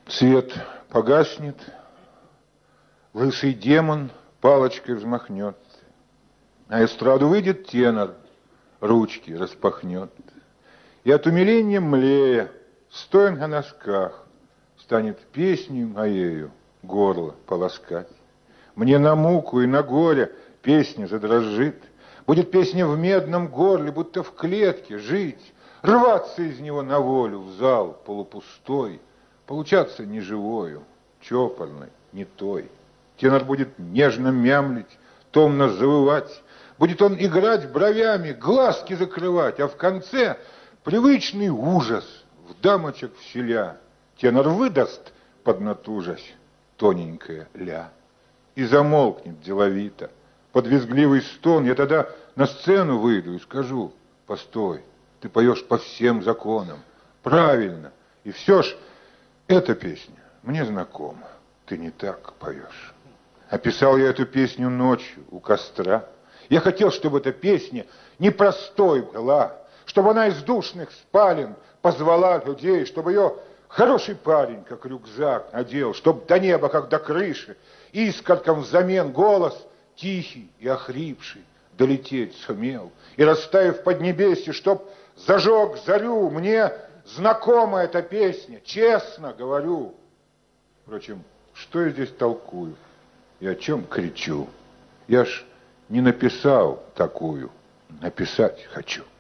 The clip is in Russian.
Свет погаснет, лысый демон палочкой взмахнет, а эстраду выйдет тенор, ручки распахнет. И от умиления млея, стоя на носках, станет песней моею горло полоскать. Мне на муку и на горе песня задрожит. Будет песня в медном горле, будто в клетке жить, рваться из него на волю в зал полупустой, получаться неживою, чопорной, не той. Тенор будет нежно мямлить, томно завывать, будет он играть бровями, глазки закрывать, а в конце привычный ужас в дамочек вселя. Тенор выдаст, поднатужась, тоненькое ля, и замолкнет деловито. Под визгливый стон я тогда на сцену выйду и скажу: постой, ты поешь по всем законам, правильно, и все ж эта песня мне знакома, ты не так поешь. Описал я эту песню ночью у костра. Я хотел, чтобы эта песня непростой была, чтобы она из душных спален позвала людей, чтобы ее хороший парень, как рюкзак, надел, чтобы до неба, как до крыши, искорком взамен голос тихий и охрипший долететь сумел. И, растаяв в поднебесье, чтоб зажег зарю, мне знакома эта песня, честно говорю. Впрочем, что я здесь толкую и о чем кричу? Я ж не написал такую, написать хочу.